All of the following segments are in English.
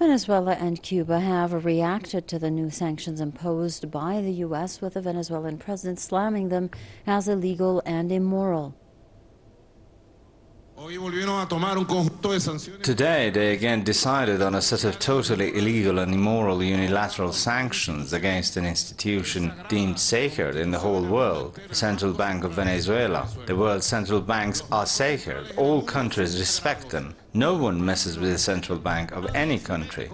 Venezuela and Cuba have reacted to the new sanctions imposed by the U.S., with the Venezuelan president slamming them as illegal and immoral. Today, they again decided on a set of totally illegal and immoral unilateral sanctions against an institution deemed sacred in the whole world, the Central Bank of Venezuela. The world's central banks are sacred. All countries respect them. No one messes with the central bank of any country.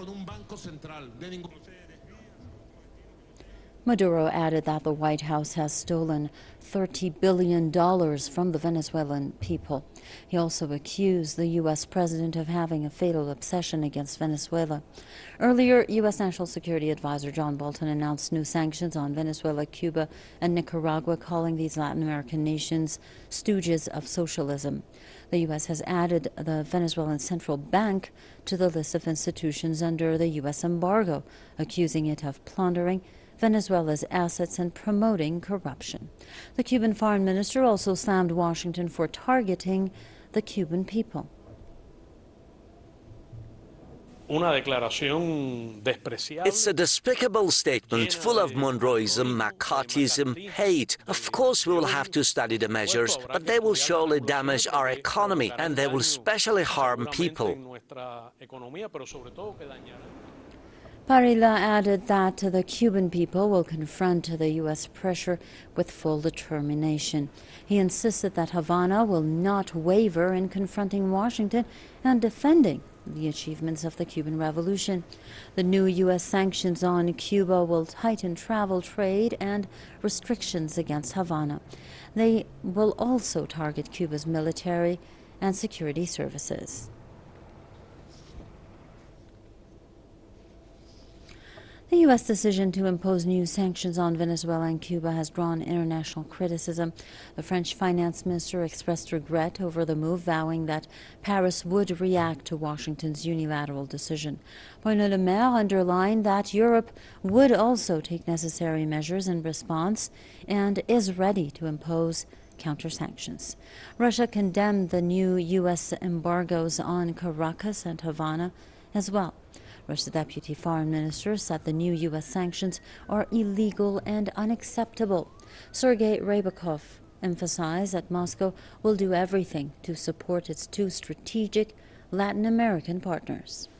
Maduro added that the White House has stolen $30 billion from the Venezuelan people. He also accused the U.S. president of having a fatal obsession against Venezuela. Earlier, U.S. National Security Advisor John Bolton announced new sanctions on Venezuela, Cuba, and Nicaragua, calling these Latin American nations stooges of socialism. The U.S. has added the Venezuelan Central Bank to the list of institutions under the U.S. embargo, accusing it of plundering Venezuela's assets and promoting corruption. The Cuban foreign minister also slammed Washington for targeting the Cuban people. It's a despicable statement full of Monroeism, McCarthyism, hate. Of course we will have to study the measures, but they will surely damage our economy and they will especially harm people. Parilla added that the Cuban people will confront the U.S. pressure with full determination. He insisted that Havana will not waver in confronting Washington and defending the achievements of the Cuban Revolution. The new U.S. sanctions on Cuba will tighten travel, trade, and restrictions against Havana. They will also target Cuba's military and security services. The U.S. decision to impose new sanctions on Venezuela and Cuba has drawn international criticism. The French finance minister expressed regret over the move, vowing that Paris would react to Washington's unilateral decision. Bruno Le Maire underlined that Europe would also take necessary measures in response and is ready to impose counter-sanctions. Russia condemned the new U.S. embargoes on Caracas and Havana as well. Russia's deputy foreign minister said the new U.S. sanctions are illegal and unacceptable. Sergei Rybakov emphasized that Moscow will do everything to support its two strategic Latin American partners.